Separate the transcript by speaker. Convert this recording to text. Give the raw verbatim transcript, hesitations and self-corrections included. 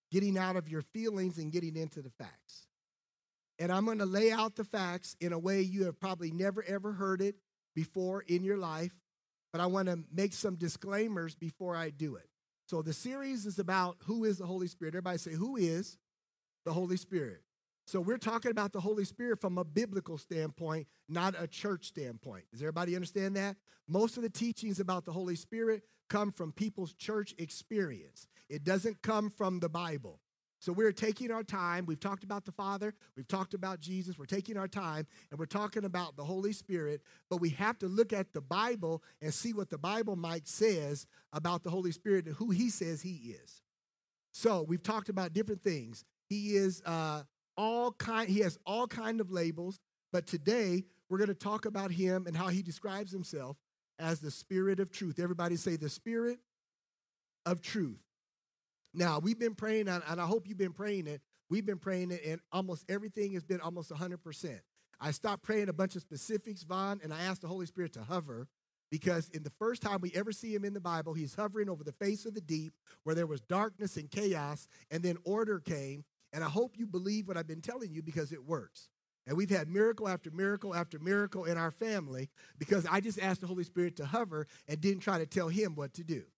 Speaker 1: getting out of your feelings and getting into the facts. And I'm going to lay out the facts in a way you have probably never, ever heard it before in your life, but I want to make some disclaimers before I do it. So the series is about who is the Holy Spirit. Everybody say, who is the Holy Spirit? So we're talking about the Holy Spirit from a biblical standpoint, not a church standpoint. Does everybody understand that? Most of the teachings about the Holy Spirit come from people's church experience. It doesn't come from the Bible. So we're taking our time. We've talked about the Father. We've talked about Jesus. We're taking our time, and we're talking about the Holy Spirit. But we have to look at the Bible and see what the Bible might says about the Holy Spirit and who he says he is. So we've talked about different things. He is uh, all kind. He has all kind of labels. But today we're going to talk about him and how he describes himself as the Spirit of truth. Everybody say the Spirit of truth. Now, we've been praying, and I hope you've been praying it. We've been praying it, and almost everything has been almost one hundred percent. I stopped praying a bunch of specifics, Vaughn, and I asked the Holy Spirit to hover, because in the first time we ever see him in the Bible, he's hovering over the face of the deep where there was darkness and chaos, and then order came. And I hope you believe what I've been telling you, because it works. And we've had miracle after miracle after miracle in our family because I just asked the Holy Spirit to hover and didn't try to tell him what to do.